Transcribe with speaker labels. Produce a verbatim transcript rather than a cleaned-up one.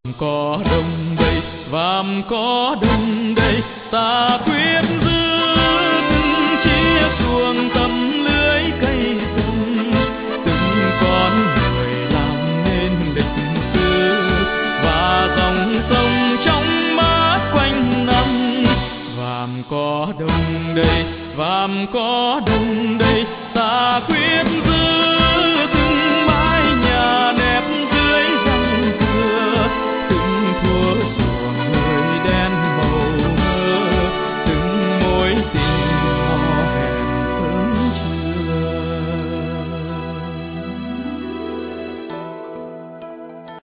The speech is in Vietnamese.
Speaker 1: Có đông đây, vàm có đông đây, ta quyết giữ từng chiếc xuồng tấm lưới cây rừng, từng con người làm nên lịch sử và dòng sông trong mát quanh năm. Vàm có đông đây, vàm có đông đây, ta quyết